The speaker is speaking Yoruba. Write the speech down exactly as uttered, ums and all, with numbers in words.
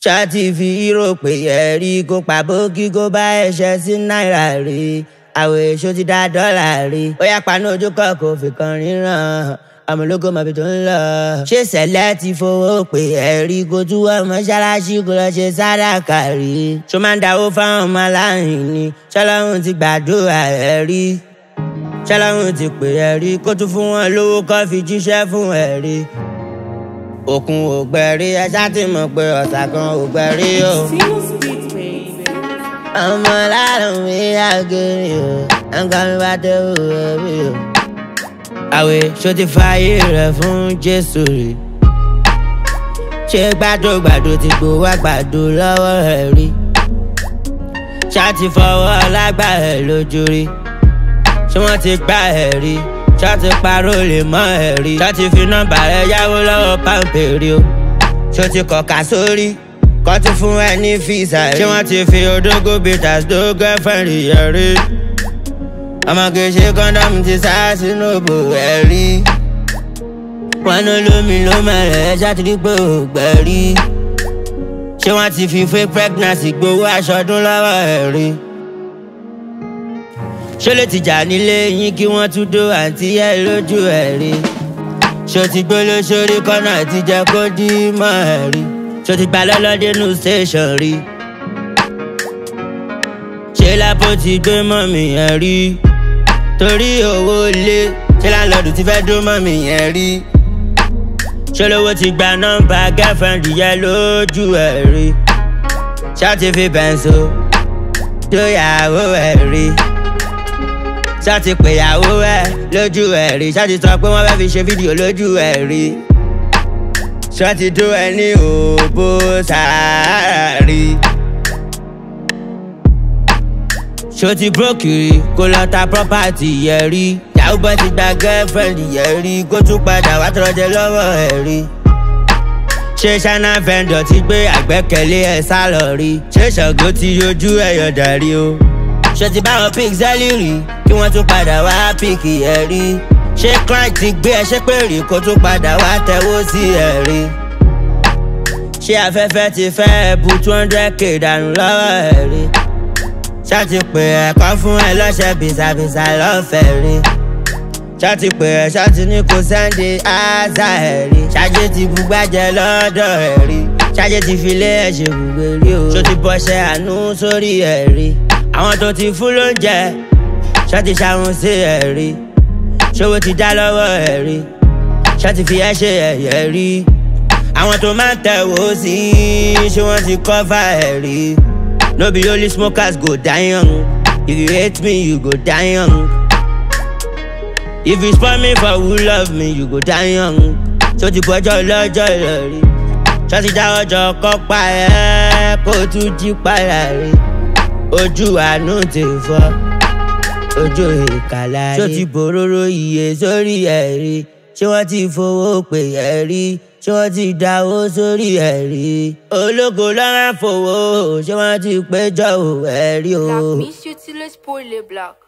ṣáàtì fi hírò pé ẹ̀rí kó pa bókí kó bá ẹ̀ṣẹ̀ sí náírà rí àwọ̀ èso ti dá dọ́là rí ó yá paná ojú kọ̀ kó fi kan ríran àmúlòkọ mọ̀bí tó ń lọ. ṣé sẹ̀lẹ̀ ti fowó pé ẹ̀rí kó tú wọ́n mọ́ṣáláṣí kó lọ ṣe sàdákà rí ṣó máa ń dáwó fáwọn ọmọ aláìní ṣọlọ́run ti gbàdúrà ẹ̀rí ṣọlọ́run ti pè ẹ̀rí kó tún fún wọn lówó kó fi jíṣẹ́ fún ẹ̀rí òkun ògbẹ̀rí ẹ ṣáà ti mọ̀ pé ọ̀sà kan ògbẹ̀rí o. ọmọ lárùn mi àgẹ̀rì o nǹkan mi bá dé òwe mi o. àwẹ̀ ṣó ti fààyè rẹ̀ fún Jésù rí ṣé gbàdúgbàdú ti gbowó àgbàdo lọ́wọ́ rẹ̀ rí ṣáà ti fọwọ́ lágbà ẹ̀ lójú rí ṣé wọ́n ti gbá ẹ̀ rí ṣá ti parọ́ lè mọ́ ẹ̀rí ṣá ti fi nọ́mbà rẹ̀ yáwó lọ́wọ́ pàǹpẹ̀rẹ̀ o ṣó ti kọ̀ka sórí kọ́ ti fún ẹ ní fíìsà rí ṣé wọ́n ti fi odógó bitters dó gẹ́fẹ̀rì yẹ̀ rí ọmọge ṣe kọ́ńdọ́mù ti sá sínú òbò ẹ̀ rí wọn ní lómi ló mẹ́rẹ̀ ṣá ti rí pé ò gbẹ̀ rí ṣé wọ́n ti fi fake pregnancy gbowó aṣọdún lọ́wọ́ ẹ̀ rí ṣó lè ti jà nílé yín kí wọ́n tún dó àǹtí ẹ̀ lójú ẹ̀ rí ṣó ti gbó lóṣòrí kọ́nà ti jẹ́ kó dí mọ́ ẹ̀ rí ṣó ti gbà lọ́lọ́dé nù station rí ṣé lápò ti gbé mọ́mì yẹn rí torí owó lé ṣé láńlọ́ọ̀dù ti fẹ́ dó mọ́mì yẹn rí ṣó lówó ti gba nọ́mbà girlfriend yẹn lójú ẹ̀ rí ṣá ti fi bẹ̀ǹsó dóyàwó ẹ̀ rí ṣá ti pèyàwó ẹ lójú ẹ rí ṣá ti sọ pé wọ́n fẹ́ fi ṣe fídíò lójú ẹ rí ṣá ti dó ẹ ní òbó sàárà rí ṣó ti brókìrì kó lọ ta property yẹ rí yahoo boy ti gba girlfriend yẹ rí kó tún padà wá tọrọ jẹ lọ́wọ́ ẹ rí ṣé ṣáná vendor ti gbé àgbẹ́kẹ̀lé ẹ sálọ rí ṣé Ṣàngó ti yọjú ẹ̀yọ̀ dàrí o ṣé ti báwọn pixeli rí kí wọ́n tún padà wá píkì ẹ̀ rí ṣé client ti gbé ẹṣẹ́ pé rí kó tún padà wá tẹ̀wó sí ẹ̀ rí ṣé afẹ́fẹ́ ti fẹ́ bu two hundred k dànù lọ́wọ́ ẹ̀ rí ṣá ti pè ẹ̀kọ́ fún ẹ lọ́ṣẹ̀ bìsàbìsà lọ́fẹ̀ẹ́ rí ṣá ti pè ẹ̀ ṣá ti ní kó sẹ́ndé áásà ẹ̀ rí ṣáájú ti bugbájẹ lọ́dọ̀ ẹ̀ rí ṣáájú ti fi lé ẹ̀ ṣe gbùgbé rí o ṣó ti bọ́ṣẹ́ àánú sórí ẹ̀ rí àwọn tó ti fún lóúnjẹ ṣá ti ṣàwọn sí ẹ̀ rí ṣòwò ti dá lọ́wọ́ ẹ̀ rí ṣá ti fi ẹ́ ṣe ẹ̀yẹ rí àwọn tó máa ń tẹ̀wó sí ṣé wọ́n ti cover ẹ̀ rí no be only smokers go die young if you hate me you go die young if you spoil me for who love me you go die young ṣó ti bọ́jọ́ lọ́jọ́ ìrọ̀rí ṣá ti dá ọjọ́ kọ́ pa ẹ́ kó tún jí padà rí ojú àánú ti fọ́ ojú ìkàlà rí ṣó ti bòróró iye sórí ẹ̀ rí ṣé wọ́n ti fowó pè ẹ̀ rí ṣé wọ́n ti dáwó sórí ẹ̀ rí ológo lọ́rán fowó ṣé wọ́n ti péjọ ẹ̀ rí o. Black Miss Utility Spoiler Black.